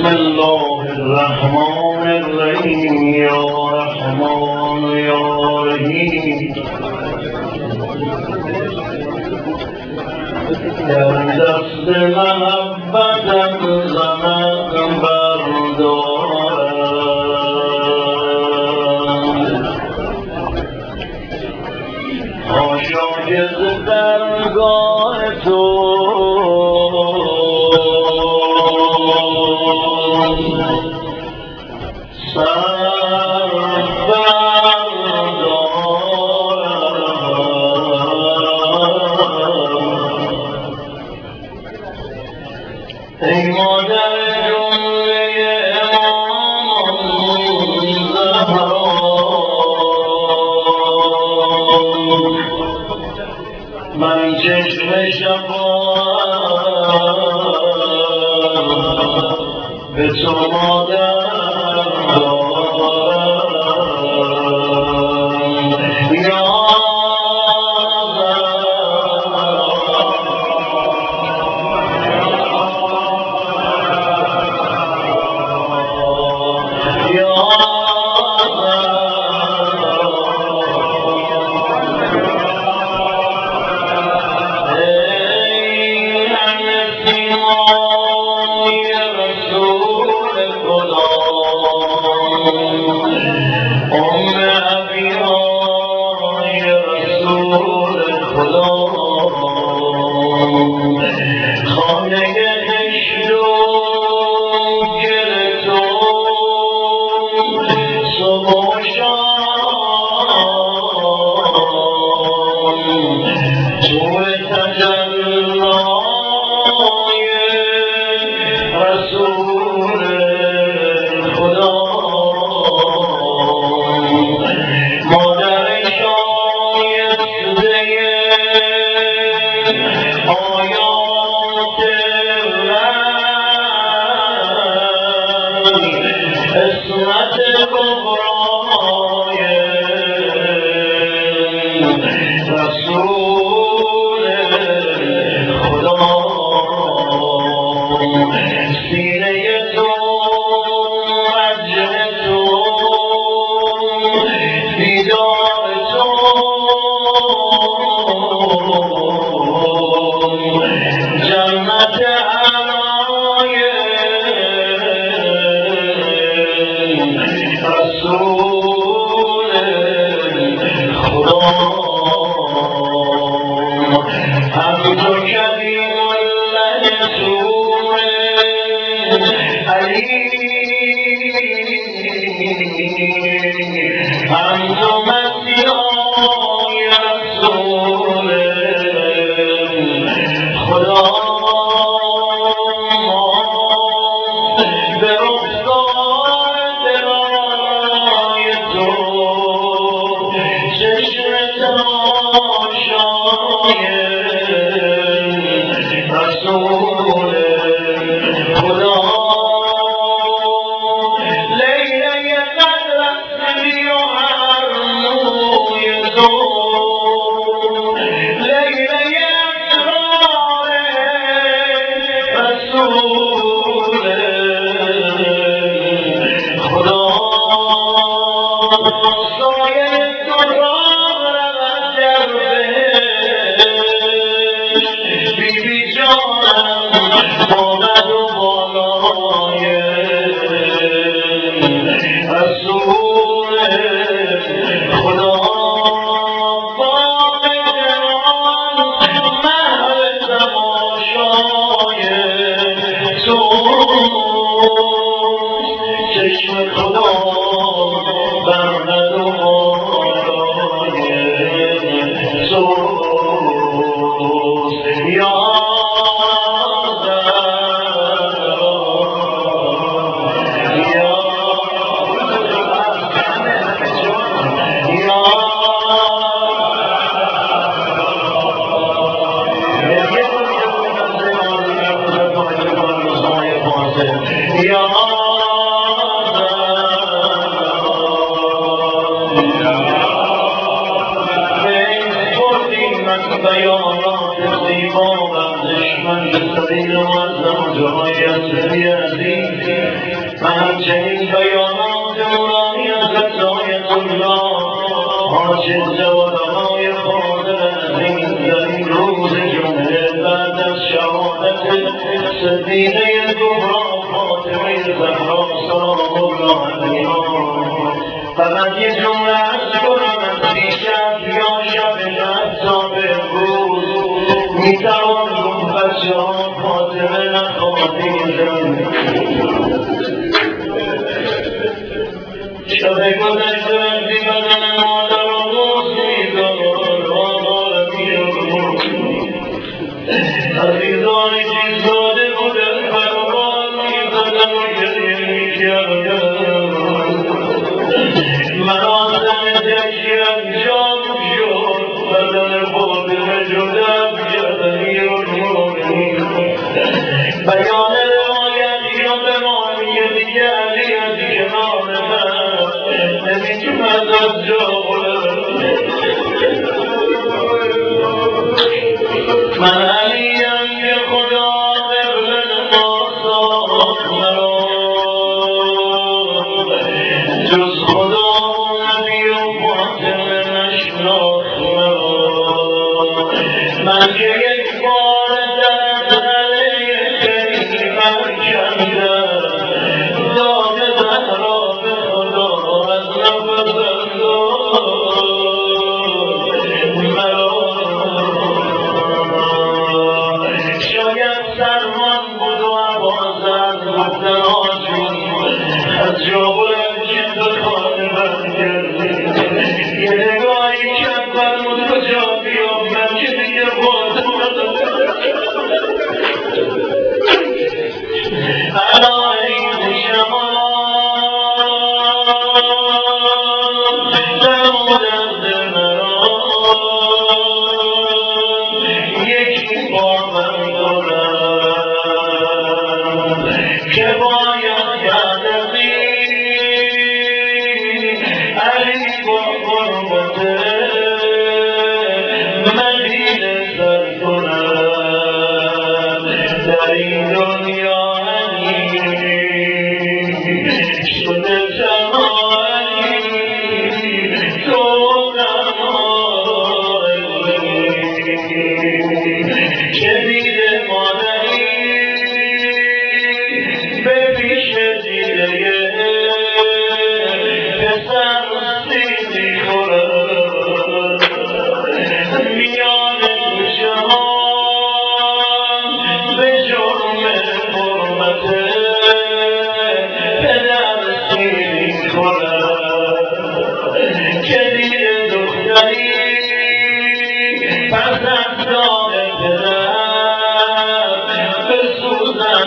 بسم الله الرحمن الرحیم یا رحمان یا رحیم در دست محبتم زنم بردارم عاشق درگاه تو ای مادر جمله امام زهرا من چشم شفاعت به تو مادر زیبا و ارزشمند سبیل و از جای سری عزیز همچنین بیانات نورانی از عطایت الله حاجز و علمای فاضل عظیم در این روز جمعه بعد از شهادت صدیقه کبری فاطمه زهرا سلام الله علیها فقط یه جمله عرض کنم از دیشب یا شب حتی به امروز میتوان گفت بچه ها فاطمه نخوادیدن شب گذشته وقتی بدن مادر و موز میدار آمار میرون عزیزانی چیز داده بودن برابر میزدن و گریه میکردن مراسم جشن انجام شد بدن فاطمه جدا گردنی و بیان روایت یا به معنی دیگه علی از کنار من نمیتوند از جا بلند من علیم که خدا قبل نماز ساخت مرا جز خدا و نبی و فاطمه نشناخت مرا من که یک بار در علیه خیمت کندم داد زهرا به خدا از نفس مرا شاید سرمان بود و عوازت گفتن آجون از جا بلند شد و خانه من کردی یه نگاهی کرد فرمود کجا بیام من که دیگه باز علایت شما دمودم دل مرا یکی با من دارم که باید یادمی علی با قربته مدینه سر کنم در این دنیا شده جمالی تو نمایی که دیده مادری به پیش دیده پسر سیزی خورد میان گوشه ها به جرم حرمت پدر سیزی خورد که دیده دختری پس از دام پدر بسوزد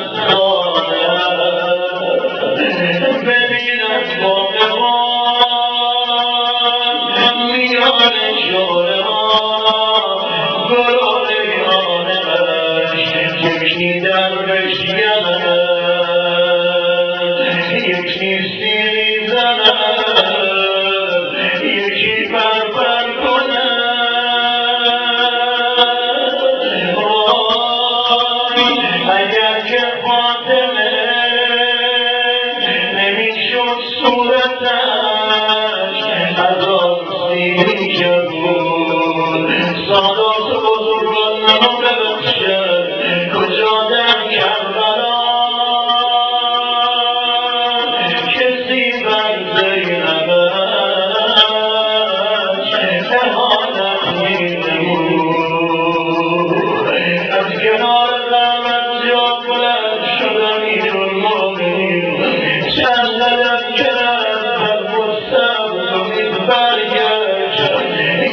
خانه ببیند باغبان میان شوره ها گلولیانش یکی درویش یمن یکی سیری زنن یکی پرپر کنن اگر که فاطمه نمیشد صورتش از آن سیری که بود سادات بزرگان منو ببخشد کجا در کربلا کسی بر زینبش اهانت می‌نمود از کنار قامت جا بلند شد امیرالمؤمنین چند قدم کرد بر مستقبل برگشت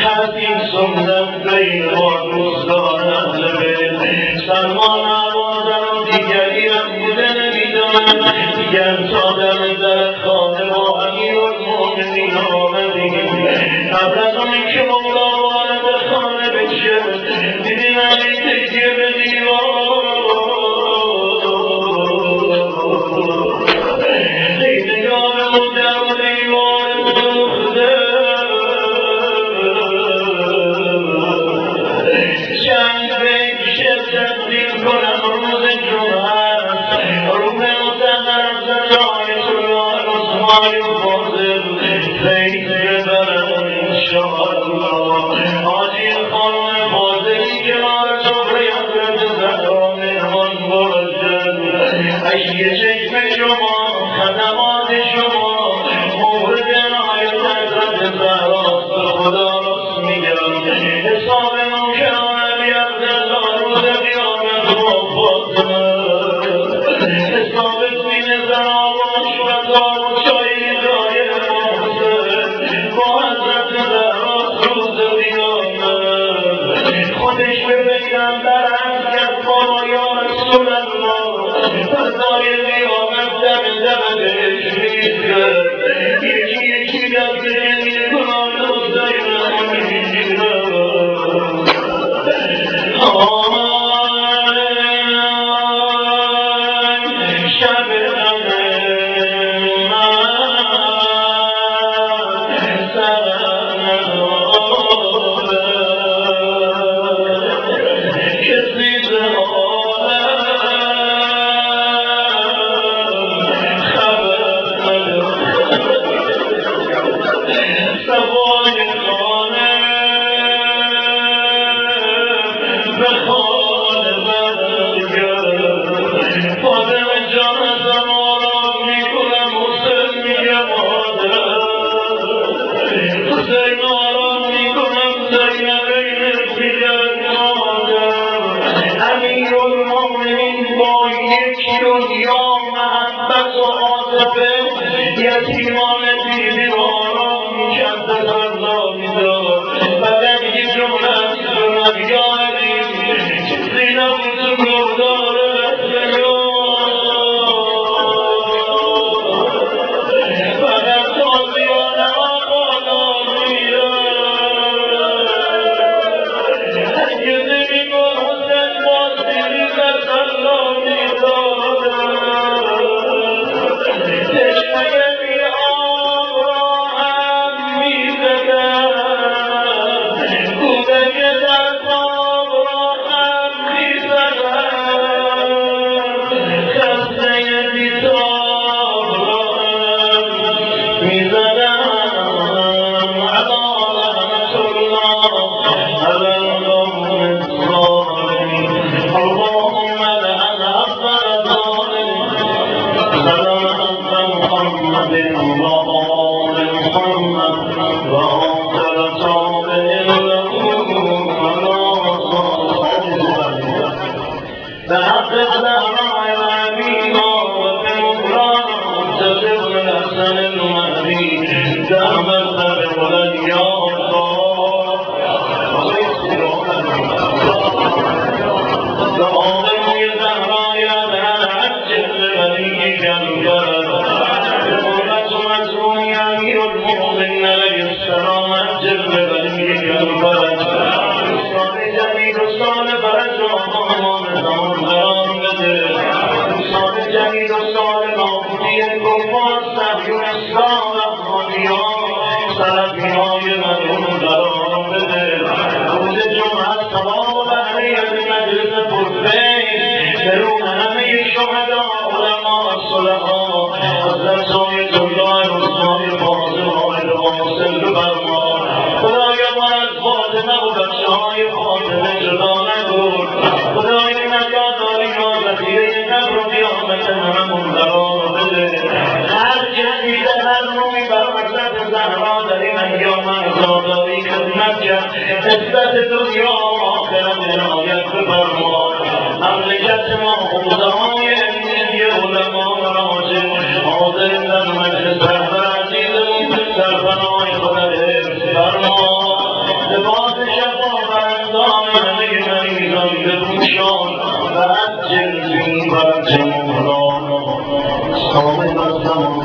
حدیث سندن بین با دوستان اهل بیت سلمان آوازم دیگری هم بوده نمیدانم دیگر تا در خانه با امیرالمؤمنین آمدیم قبل از آن که مولا وارد خانه بشه دیدیم علی تکیه به دیوار دیدگاه مدر دیوار دوخته چند بیت شدت دیر کنم روز جمعه روز متقرب آیت الله عثمان فاضل بیت ببرم انشاءالله حاجی خانم فاضلی کنار صفحه حضرت زهرا مهمان باشد اشک چشم شما خدمات شما مورد عنایت حضرت زهراست به خدا راست میگم حساب نوکران علی عبدالله روز قیامت با فاطمه حساب سینه زنا با شهدا و شهید های محسن با حضرت زهراست روز قیامت خودش به پیغمبر عرض کرد بابا یا رسول الله فضای قیامت دم بهش میگرد یکی دست جمیل کنان دوستای من میگیرد شب یتیمان بی‌بیماران می‌کرد غذا می‌داد بعد یه جمله می‌کنم یا علی سینه‌م تو گردار فقط تازیانه ها بالا می‌رن هرگز نمی‌گفت حسین باز دیری غزلا می‌دادن نسبت دنیا و آخرت عنایت بفرما مملکت ما حوزه های علمی علما راجع حاضر در مجلس رهبر عزیزمون در فنای خودت حفظ فرما به بپوشان و از جلوی برج مولانا صاحب